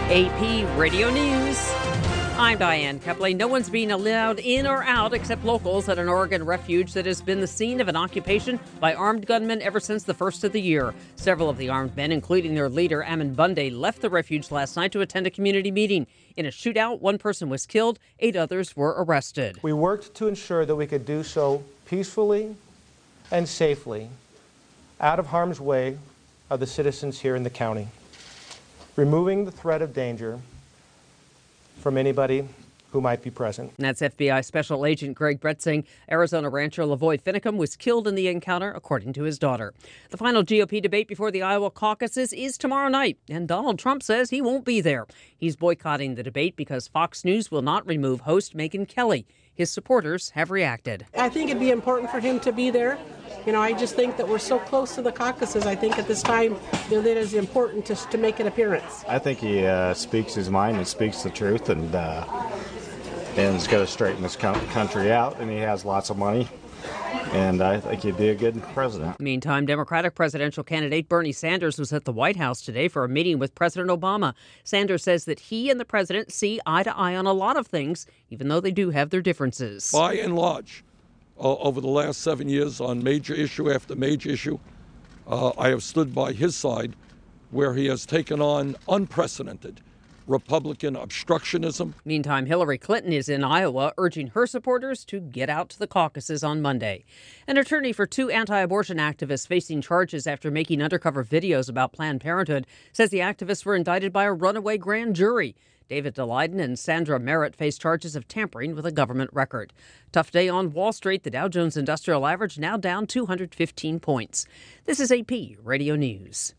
AP Radio News. I'm Diane Kepley. No one's being allowed in or out except locals at an Oregon refuge that has been the scene of an occupation by armed gunmen ever since the first of the year. Several of the armed men, including their leader, Ammon Bundy, left the refuge last night to attend a community meeting. In a shootout, one person was killed, 8 others were arrested. We worked to ensure that we could do so peacefully and safely, out of harm's way of the citizens here in the county, removing the threat of danger from anybody who might be present. And that's FBI Special Agent Greg Bretzing. Arizona rancher Lavoy Finicum was killed in the encounter, according to his daughter. The final GOP debate before the Iowa caucuses is tomorrow night, and Donald Trump says he won't be there. He's boycotting the debate because Fox News will not remove host Megyn Kelly. His supporters have reacted. I think it'd be important for him to be there. I just think that we're so close to the caucuses. I think at this time that it is important to make an appearance. I think he speaks his mind and speaks the truth, and he's got to straighten this country out, and he has lots of money. And I think he'd be a good president. Meantime, Democratic presidential candidate Bernie Sanders was at the White House today for a meeting with President Obama. Sanders says that he and the president see eye to eye on a lot of things, even though they do have their differences. By and large, over the last 7 years, on major issue after major issue, I have stood by his side where he has taken on unprecedented Republican obstructionism. Meantime, Hillary Clinton is in Iowa urging her supporters to get out to the caucuses on Monday. An attorney for 2 anti-abortion activists facing charges after making undercover videos about Planned Parenthood says the activists were indicted by a runaway grand jury. David Daleiden and Sandra Merritt face charges of tampering with a government record. Tough day on Wall Street. The Dow Jones Industrial Average now down 215 points. This is AP Radio News.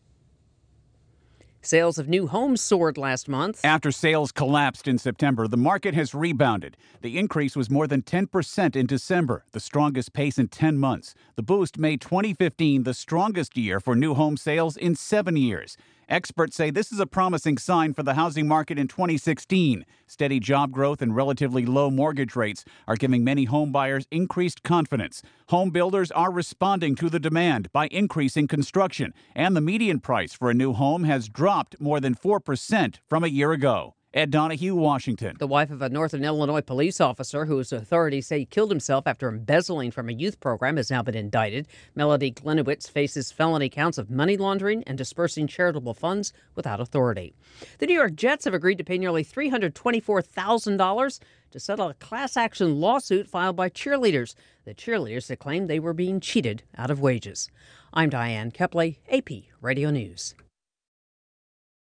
Sales of new homes soared last month. After sales collapsed in September, the market has rebounded. The increase was more than 10% in December, the strongest pace in 10 months. The boost made 2015 the strongest year for new home sales in 7 years. Experts say this is a promising sign for the housing market in 2016. Steady job growth and relatively low mortgage rates are giving many home buyers increased confidence. Home builders are responding to the demand by increasing construction, and the median price for a new home has dropped more than 4% from a year ago. Ed Donahue, Washington. The wife of a Northern Illinois police officer whose authorities say killed himself after embezzling from a youth program has now been indicted. Melody Glenowitz faces felony counts of money laundering and dispersing charitable funds without authority. The New York Jets have agreed to pay nearly $324,000 to settle a class action lawsuit filed by cheerleaders. The cheerleaders had claimed they were being cheated out of wages. I'm Diane Kepley, AP Radio News.